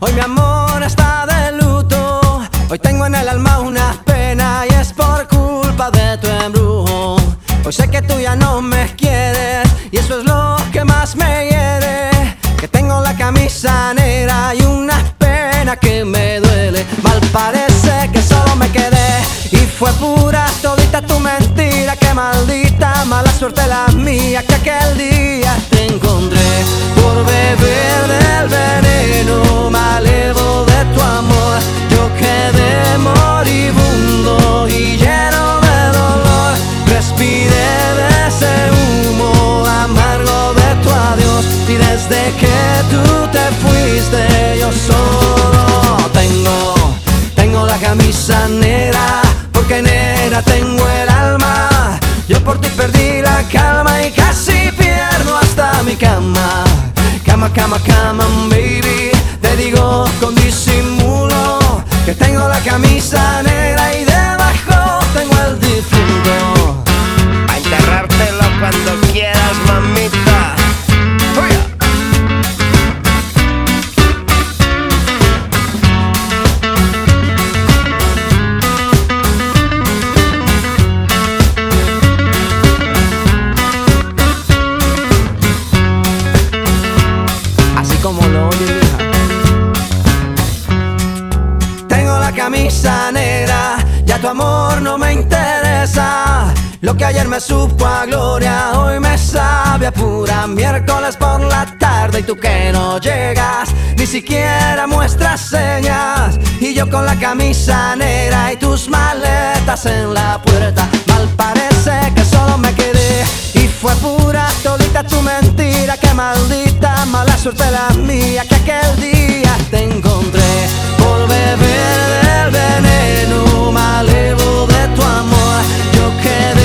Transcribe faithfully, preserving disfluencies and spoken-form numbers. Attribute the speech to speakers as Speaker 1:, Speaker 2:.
Speaker 1: Hoy mi amor está de luto, hoy tengo en el alma una pena y es por culpa de tu embrujo. Hoy sé que tú ya no me quieres y eso es lo que más me hiere, que tengo la camisa negra y una pena que me duele. Mal parece que solo me quedé y fue pura todita tu mentira. Que maldita mala suerte la mía que aquel día te encontré por beber del veneno malevo de tu amor. Yo quedé moribundo y lleno de dolor, respiré de ese humo amargo de tu adiós y desde que tú te fuiste yo solo tengo, tengo la camisa negra, porque negra tengo el alma. Yo por ti perdí la calma y casi pierdo hasta mi cama. Cama, cama, cama, baby, te digo con disimulo que tengo la camisa negra y debajo tengo el difunto.
Speaker 2: A enterrártelo cuando quieras, mamita.
Speaker 1: Como lo oye, hija. Tengo la camisa negra, ya tu amor no me interesa. Lo que ayer me supo a gloria, hoy me sabe a pura. Miércoles por la tarde y tú que no llegas, ni siquiera muestras señas. Y yo con la camisa negra y tus maletas en la puerta. Mal parece que solo me quedé y fue pura todita tu mentira. Que maldita mala suerte la mía que aquel día te encontré por beber del veneno malevo de tu amor. Yo quedé